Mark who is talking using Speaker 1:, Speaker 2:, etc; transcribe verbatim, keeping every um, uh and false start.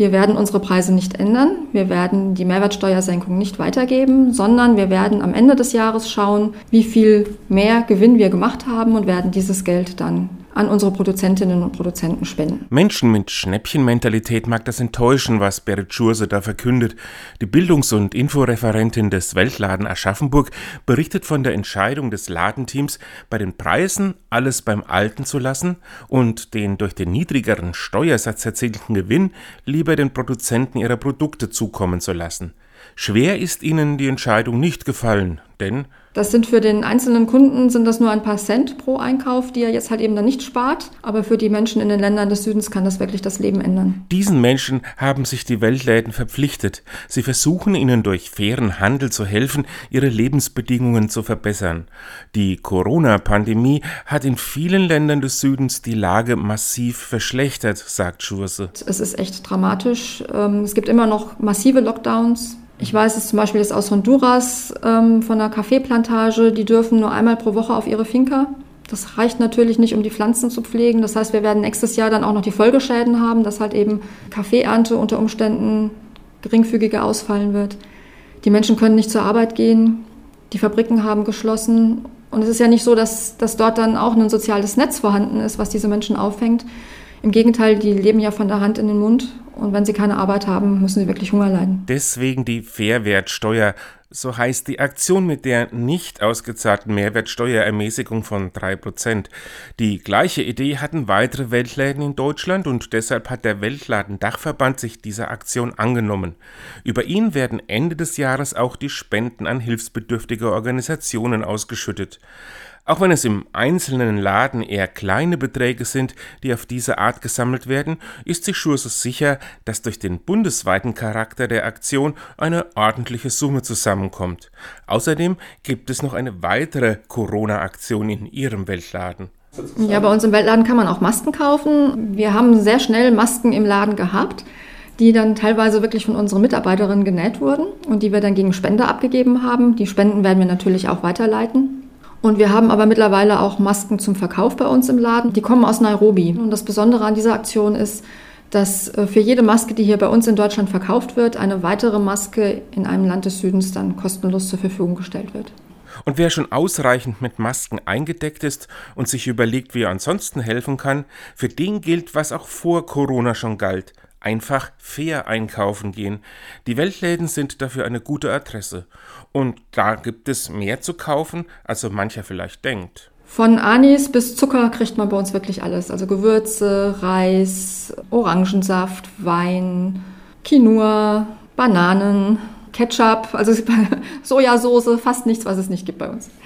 Speaker 1: Wir werden unsere Preise nicht ändern. Wir werden die Mehrwertsteuersenkung nicht weitergeben, sondern wir werden am Ende des Jahres schauen, wie viel mehr Gewinn wir gemacht haben und werden dieses Geld dann an unsere Produzentinnen und Produzenten spenden.
Speaker 2: Menschen mit Schnäppchenmentalität mag das enttäuschen, was Berit Schurse da verkündet. Die Bildungs- und Inforeferentin des Weltladen Aschaffenburg berichtet von der Entscheidung des Ladenteams, bei den Preisen alles beim Alten zu lassen und den durch den niedrigeren Steuersatz erzielten Gewinn lieber den Produzenten ihrer Produkte zukommen zu lassen. Schwer ist ihnen die Entscheidung nicht gefallen, denn
Speaker 1: das sind für den einzelnen Kunden sind das nur ein paar Cent pro Einkauf, die er jetzt halt eben dann nicht spart. Aber für die Menschen in den Ländern des Südens kann das wirklich das Leben ändern.
Speaker 2: Diesen Menschen haben sich die Weltläden verpflichtet. Sie versuchen ihnen durch fairen Handel zu helfen, ihre Lebensbedingungen zu verbessern. Die Corona-Pandemie hat in vielen Ländern des Südens die Lage massiv verschlechtert, sagt Schurse.
Speaker 1: Es ist echt dramatisch. Es gibt immer noch massive Lockdowns. Ich weiß es zum Beispiel jetzt aus Honduras ähm, von einer Kaffeeplantage, die dürfen nur einmal pro Woche auf ihre Finca. Das reicht natürlich nicht, um die Pflanzen zu pflegen. Das heißt, wir werden nächstes Jahr dann auch noch die Folgeschäden haben, dass halt eben Kaffeeernte unter Umständen geringfügiger ausfallen wird. Die Menschen können nicht zur Arbeit gehen, die Fabriken haben geschlossen. Und es ist ja nicht so, dass, dass dort dann auch ein soziales Netz vorhanden ist, was diese Menschen auffängt. Im Gegenteil, die leben ja von der Hand in den Mund und wenn sie keine Arbeit haben, müssen sie wirklich Hunger leiden.
Speaker 2: Deswegen die Fairwertsteuer, so heißt die Aktion mit der nicht ausgezahlten Mehrwertsteuerermäßigung von drei Prozent. Die gleiche Idee hatten weitere Weltläden in Deutschland und deshalb hat der Weltladen-Dachverband sich dieser Aktion angenommen. Über ihn werden Ende des Jahres auch die Spenden an hilfsbedürftige Organisationen ausgeschüttet. Auch wenn es im einzelnen Laden eher kleine Beträge sind, die auf diese Art gesammelt werden, ist sich Schurse sicher, dass durch den bundesweiten Charakter der Aktion eine ordentliche Summe zusammenkommt. Außerdem gibt es noch eine weitere Corona-Aktion in ihrem Weltladen.
Speaker 1: Ja, bei uns im Weltladen kann man auch Masken kaufen. Wir haben sehr schnell Masken im Laden gehabt, die dann teilweise wirklich von unseren Mitarbeiterinnen genäht wurden und die wir dann gegen Spender abgegeben haben. Die Spenden werden wir natürlich auch weiterleiten. Und wir haben aber mittlerweile auch Masken zum Verkauf bei uns im Laden. Die kommen aus Nairobi. Und das Besondere an dieser Aktion ist, dass für jede Maske, die hier bei uns in Deutschland verkauft wird, eine weitere Maske in einem Land des Südens dann kostenlos zur Verfügung gestellt wird.
Speaker 2: Und wer schon ausreichend mit Masken eingedeckt ist und sich überlegt, wie er ansonsten helfen kann, für den gilt, was auch vor Corona schon galt: einfach fair einkaufen gehen. Die Weltläden sind dafür eine gute Adresse. Und da gibt es mehr zu kaufen, als so mancher vielleicht denkt.
Speaker 1: Von Anis bis Zucker kriegt man bei uns wirklich alles. Also Gewürze, Reis, Orangensaft, Wein, Quinoa, Bananen, Ketchup, also Sojasauce, fast nichts, was es nicht gibt bei uns.